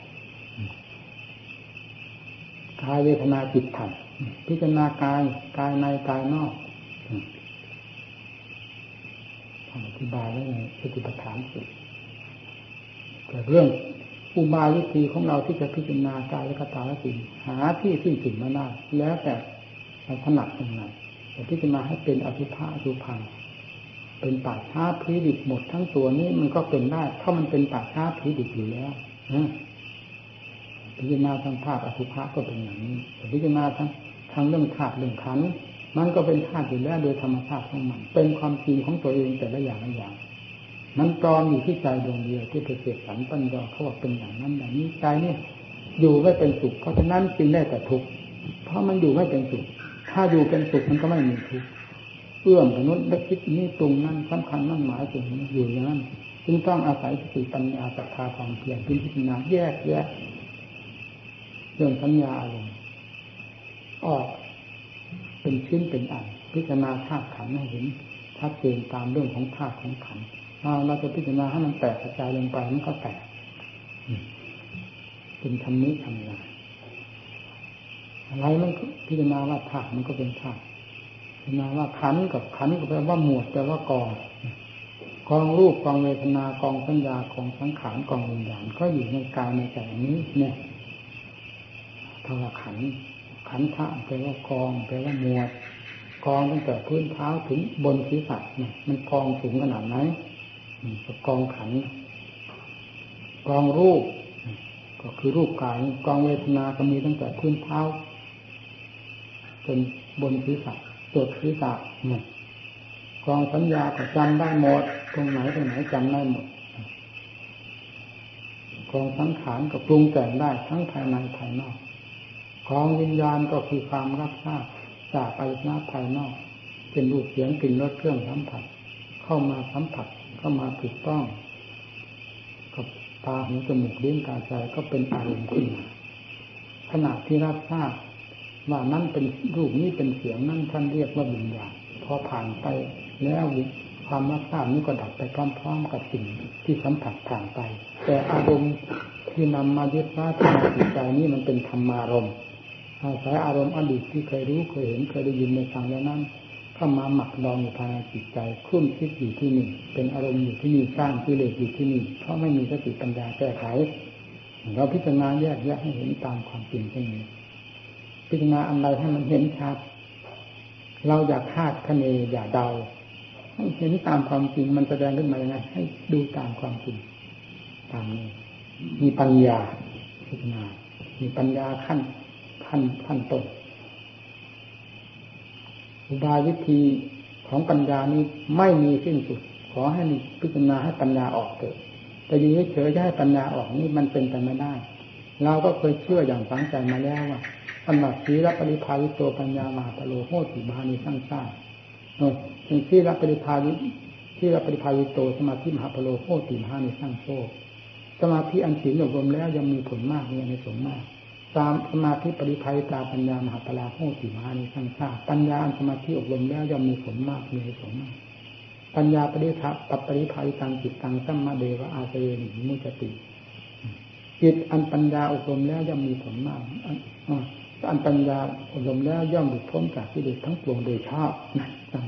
กายเวทนาจิตธรรมพิจารณากายกายในกายนอกอธิบายไว้ในสติปัฏฐานสี่แต่เรื่องอุบายวิธีของเราที่จะพิจารณากายและกตาและสิ่งหาที่สิ้นสุดไม่ได้แล้วแต่เราถนัดอย่างไรแต่พิจารณาให้เป็นอสุภะอสุภังเป็นป่าช้าผีดิบหมดทั้งตัวนี้มันก็เป็นได้เพราะมันเป็นป่าช้าผีดิบอยู่แล้วนะพิจารณาทางธาตุอสุภะก็เป็นอย่างนี้แต่พิจารณาทางทางเรื่องธาตุเรื่องขันธ์มันก็เป็นธาตุอยู่แล้วโดยธรรมชาติของมันเป็นความจริงของตัวเองแต่ละอย่างละอย่างมันปลอมอยู่ที่ใจดวงเดียวที่ไปเสกสรรปั้นยอเขาว่าเป็นอย่างนั้นอย่างนี้ใจนี่อยู่ไม่เป็นสุขเพราะฉะนั้นจึงได้แต่ทุกข์เพราะมันอยู่ไม่เป็นสุขถ้าอยู่เป็นสุขมันก็ไม่มีทุกข์เอื้อมมนุษย์ได้คิดนี้ตรงนั้นสำคัญนั่นหมายถึงอยู่อย่างนั้นจึงต้องอาศัยสติปัญญาศรัทธาความเพียรพิจารณาแยกแยะเรื่องสัญญาอารมณ์ออกเป็นชิ้นเป็นอันพิจารณาธาตุขันธ์ให้เห็นชัดเจนตามเรื่องของธาตุของขันธ์เราจะพิจารณาให้มันแตกกระจายลงไปมันก็แตกเป็นธรรมนิธรรมนาอะไรมันพิจารณาว่าธาตุมันก็เป็นธาตุพิจารณาว่าขันธ์กับขันธ์ก็แปลว่าหมวดแปลว่ากองกองรูปกองเวทนากองสัญญากองสังขารกองวิญญาณก็อยู่ในกายในใจนี้เนี่ยธาตุขันธ์ขันธ์ธะแปลว่ากองแปลว่าหมวดกองตั้งแต่พื้นเท้าถึงบนศีรษะเนี่ยมันกองสูงขนาดไหนกองขันธ์กองรูปก็คือรูปกายกองเวทนาก็มีตั้งแต่พื้นเท้าจนบนศีรษะจดศีรษะเนี่ยกองสัญญาก็จำได้หมดตรงไหนตรงไหนจำได้หมดกองสังขารก็ปรุงแต่งได้ทั้งภายในภายนอกกองวิญญาณก็คือความรับทราบจากอายตนะภายนอกเป็นรูปเสียงกลิ่นรสเครื่องสัมผัสเข้ามาสัมผัสเข้ามาถูกต้องกับตาหูจมูกลิ้นกายใจก็เป็นอารมณ์ขึ้นมาขณะที่รับทราบว่านั่นเป็นรูปนี้เป็นเสียงนั่นท่านเรียกว่าวิญญาณพอผ่านไปแล้วความรับทราบนี้ก็ดับไปพร้อมๆกับสิ่งที่สัมผัสผ่านไปแต่อารมณ์ที่นำมายึดว่าทางจิตใจนี้มันเป็นธรรมารมณ์อาศัยอารมณ์อดีตที่เคยรู้เคยเห็นเคยได้ยินในฟังแล้วนั้นเข้ามาหมักดองอยู่ภายในจิตใจคุ้นคิดอยู่ที่นี่เป็นอารมณ์อยู่ที่นี่สร้างกิเลสอยู่ที่นี่เพราะไม่มีสติปัญญาแก้ไขเราพิจารณาแยกแยะให้เห็นตามความจริงเช่นนี้พิจารณาอะไรให้มันเห็นชัดเราอย่าคาดคะเนอย่าเดาให้เห็นตามความจริงมันแสดงขึ้นมายังไงให้ดูตามความจริงตามนี้มีปัญญาพิจารณามีปัญญาขั้นขั้นขั้นต้นอุบายวิธีของปัญญานี้ไม่มีสิ้นสุดขอให้พิจารณาให้ปัญญาออกเถิดแต่อยู่เฉยๆจะให้ปัญญาออกนี่มันเป็นไปไม่ได้เราก็เคยเชื่ออย่างฝังใจมาแล้วว่าอันว่าสีรปริภาวิโตปัญญามหาปโลโหติบานิสังสาเออเป็นสีรปริภาวิสีรปริภาวิโตสมาธิมหาปโลโหติมหานิสังโซสมาธิอันศีลอบรมแล้วยังมีผลมากมีในสมมากตามสมาธิปริภาวิตาปัญญามหาปลาโหติมหานิสังสาปัญญาอันสมาธิอบรมแล้วยังมีผลมากมีในสมมากปัญญาปริภาปัปปริภาวิตังจิตตังสัมมาเดวะอาเสนิมุจติจิตอันปัญญาอบรมแล้วย่อมมีผลมากอันปัญญาอบรมแล้วย่อมหลุดพ้นจากกิเลสทั้งปวงโดยชอบนะจัง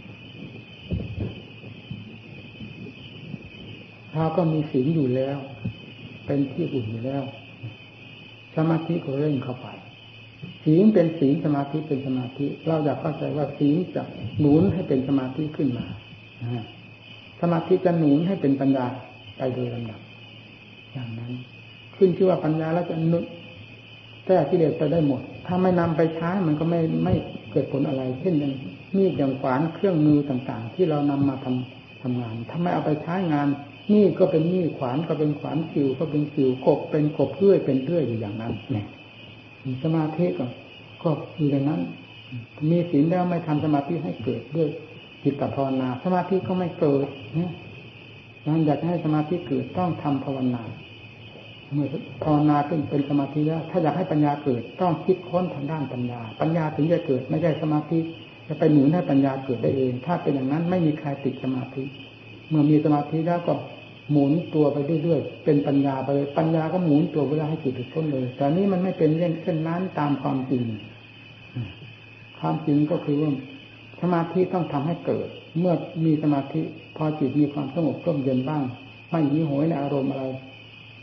เราก็มีศีลอยู่แล้วเป็นที่อุ่นอยู่แล้วสมาธิก็เร่งเข้าไปศีลเป็นศีลสมาธิเป็นสมาธิเราอยากเข้าใจว่าศีลจะหนุนให้เป็นสมาธิขึ้นมาสมาธิจะหนุนให้เป็นปัญญาไปโดยลำดับอย่างนั้นขึ้นชื่อว่าปัญญาแล้วจะนุนแก้กิเลสไปได้หมดถ้าไม่นำไปใช้มันก็ไม่ไม่เกิดผลอะไรเช่นอย่างมีดอย่างขวานเครื่องมือต่างๆที่เรานำมาทำทำงานถ้าไม่เอาไปใช้งานนี่ก็เป็นนี่ขวานก็เป็นขวานสิวก็เป็นสิวกบเป็นกบเลื่อยเป็นเลื่อยอยู่อย่างนั้นเนี่ยสมาธิก็ก็อยู่อย่างนั้นมีศีลแล้วไม่ทำสมาธิให้เกิดด้วยจิตภาวนาสมาธิก็ไม่เกิดเนี่ยนั้นอยากให้สมาธิเกิดต้องทำภาวนาเมื่อภาวนาขึ้นเป็นสมาธิแล้วถ้าอยากให้ปัญญาเกิดต้องคิดค้นทางด้านปัญญาปัญญาถึงจะเกิดไม่ใช่สมาธิจะไปหนุนให้ปัญญาเกิดได้เองถ้าเป็นอย่างนั้นไม่มีใครติดสมาธิเมื่อมีสมาธิแล้วก็หมุนตัวไปเรื่อยๆเป็นปัญญาไปเลยปัญญาก็หมุนตัวเวลาให้จิตหลุดพ้นเลยแต่นี้มันไม่เป็นเรื่องเช่นนั้นตามความจริงความจริงก็คือว่าสมาธิต้องทำให้เกิดเมื่อมีสมาธิพอจิตมีความสงบร่มเย็นบ้างไม่หิวโหยในอารมณ์อะไร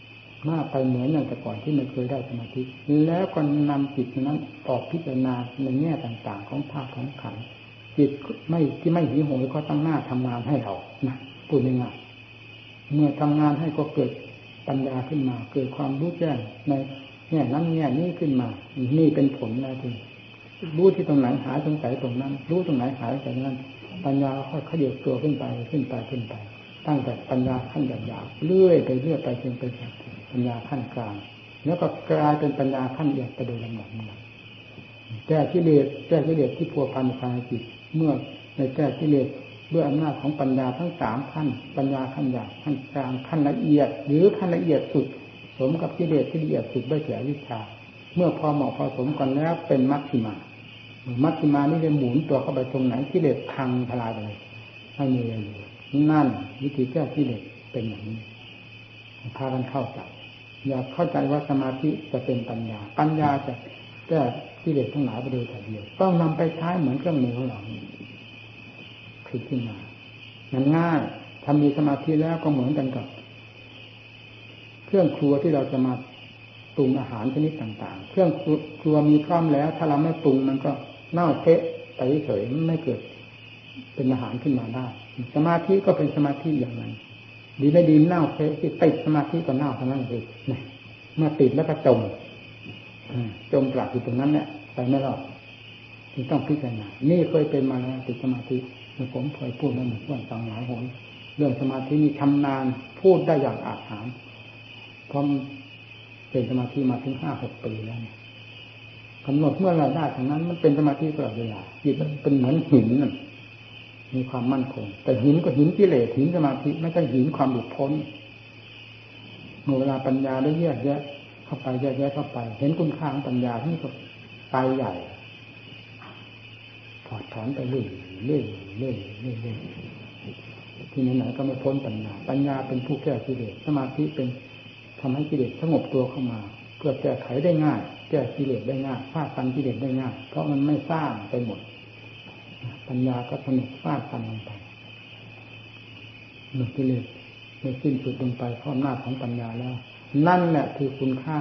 มากไปเหมือนอย่างแต่ก่อนที่ไม่เคยได้สมาธิแล้วก็นำจิตนั้นออกพิจารณาในแง่ต่างๆของธาตุของขันธ์จิตไม่ที่ไม่หิวโหยก็ตั้งหน้าทำงานให้เรานะพูดง่ายๆเมื่อทำงานให้ก็เกิดปัญญาขึ้นมาเกิดความรู้แจ้งในแง่นั้นแง่นี้ขึ้นมานี่เป็นผลนะทีรู้ที่ตรงไหนหาสงสัยตรงนั้นรู้ตรงไหนหาสงสัยนั้นปัญญาค่อยขยับตัวขึ้นไปขึ้นไปขึ้นไปตั้งแต่ปัญญาขั้นหยาบๆเรื่อยไปเรื่อยไปจนเป็นปัญญาขั้นกลางแล้วก็กลายเป็นปัญญาขั้นละเอียดไปโดยลำดับนั้นแก้กิเลสแก้กิเลสที่พัวพันภายในจิตเมื่อในแก้กิเลสด้วยอำนาจของปัญญาทั้งสามขั้นปัญญาขั้นหยาบขั้นกลางขั้นละเอียดหรือขั้นละเอียดสุดสมกับกิเลสที่ละเอียดสุดได้แก่วิชาเมื่อพอเหมาะพอสมกันแล้วเป็นมัชฌิมามัชฌิมานี่จะหมุนตัวเข้าไปตรงไหนกิเลสพังทลายไปเลยไม่มีอะไรเลยนั่นวิธีแก้กิเลสเป็นอย่างนี้พากันเข้าใจอย่าเข้าใจว่าสมาธิจะเป็นปัญญาปัญญาจะแก้กิเลสทั้งหลายไปโดยถ่ายเดียวต้องนำไปใช้เหมือนเครื่องมือของเราคือขึ้นมามันง่ายทำมีสมาธิแล้วก็เหมือนกันกับเครื่องครัวที่เราจะมาปรุงอาหารชนิดต่างๆเครื่องครัวมีพร้อมแล้วถ้าเราไม่ปรุงมันก็เน่าเทะไปเฉยๆไม่เกิดเป็นอาหารขึ้นมาได้สมาธิก็เป็นสมาธิอย่างนั้นดีไม่ดีเน่าเทะที่ติดสมาธิก็เน่าทั้งนั้นเลยเมื่อติดแล้วก็จมจมปลักอยู่ตรงนั้นเนี่ยไปไม่รอดจึงต้องพิจารณานี่เคยเป็นมาแล้วติดสมาธิผมเคยพูดมาเหมือนกันฟังหลายหนเรื่องสมาธินี่ชำนาญพูดได้อย่างอาจหารเพราะเป็นสมาธิมาถึงห้าหกปีแล้วกำหนดเมื่อไรได้ทั้งนั้นมันเป็นสมาธิตลอดเวลาจิตมันเป็นเหมือนหินนั่นมีความมั่นคงแต่หินก็หินกิเลสหินสมาธิไม่ใช่หินความหลุดพ้นเมื่อเวลาปัญญาได้แยกแยะเข้าไปแยกแยะเข้าไปเห็นคุณค่าของปัญญาที่ก็ไปใหญ่ถอดถอนไปเรื่อยเรื่อยเรื่อยเรื่อยที่ไหนๆก็ไม่พ้นปัญญาปัญญาเป็นผู้แก้กิเลสสมาธิเป็นทำให้กิเลสสงบตัวเข้ามาเพื่อแก้ไขได้ง่ายแก้กิเลสได้ง่ายฟาดฟันกิเลสได้ง่ายเพราะมันไม่สร้างไปหมดปัญญาก็สนุกฟาดฟันลงไปเมื่อกิเลสได้สิ้นสุดลงไปเพราะอำนาจของปัญญาแล้วนั่นแหละคือคุณค่า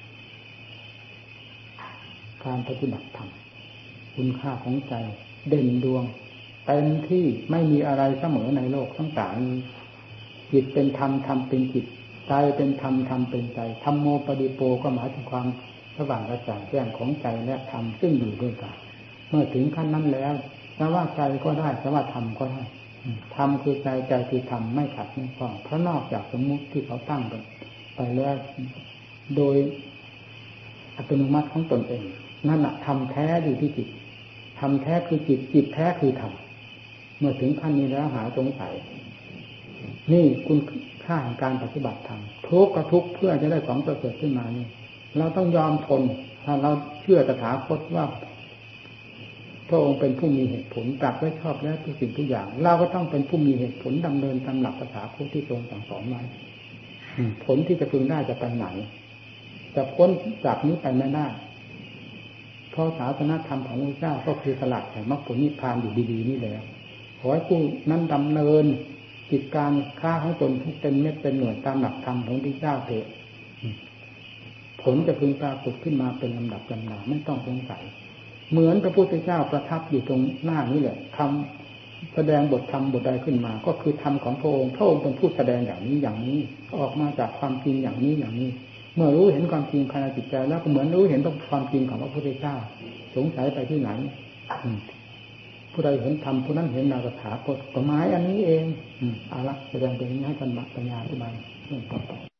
การปฏิบัติธรรมคุณค่าของใจเด่นดวงเต็มที่ไม่มีอะไรเสมอในโลกทั้งสามจิตเป็นธรรมธรรมเป็นจิตใจเป็นธรรมธรรมเป็นใจธรรมโมปฏิโปก็หมายถึงความสว่างกระจ่างแจ้งของใจและธรรมซึ่งอยู่ด้วยกันเมื่อถึงขั้นนั้นแล้วจะว่าใจก็ได้จะว่าธรรมก็ได้ธรรมคือใจใจคือธรรมไม่ขัดไม่ข้องเพราะนอกจากสมมุติที่เขาตั้งกันไปแล้วโดยอัตโนมัติของตนเองนั่นแหละธรรมแท้อยู่ที่จิตธรรมแท้คือจิตจิตแท้คือธรรมเมื่อถึงขั้นนี้แล้วหาสงสัยนี่คุณค่าของการปฏิบัติธรรมทุกข์ก็ทุกข์เพื่อจะได้ของประเสริฐขึ้นมานี่เราต้องยอมทนถ้าเราเชื่อตถาคตว่าพระองค์เป็นผู้มีเหตุผลตรัสไว้ชอบแล้วทุกสิ่งทุกอย่างเราก็ต้องเป็นผู้มีเหตุผลดำเนินตามหลักตถาคตที่ทรงสั่งสอนไว้ผลที่จะพึงได้จะไปไหนจะพ้นจากนี้ไปไม่ได้เพราะศาสนธรรมของพระเจ้าก็คือสลัดแห่งมรรคผลนิพพานอยู่ดีๆนี่แหละขอให้ผู้นั้นดำเนินกิจการค้าของตนทุกเป็นเม็ดเป็นหน่วยตามหลักธรรมของพระเจ้าเถอะผลจะพึงปรากฏขึ้นมาเป็นลำดับลำดาไม่ต้องสงสัยเหมือนพระพุทธเจ้าประทับอยู่ตรงหน้านี้แหละทำแสดงบทธรรมบทใดขึ้นมาก็คือธรรมของพระองค์พระองค์เป็นผู้แสดงอย่างนี้อย่างนี้ออกมาจากความจริงอย่างนี้อย่างนี้เมื่อรู้เห็นความจริงภายในจิตใจแล้วก็เหมือนรู้เห็นต้องความจริงของพระพุทธเจ้าสงสัยไปที่ไหนผู้ใดเห็นธรรมผู้นั้นเห็นนาคถาคตก็หมายอันนี้เองเอาละแสดงเป็นอย่างนี้ให้ท่านปัญญาอธิบายเรื่องต่อไป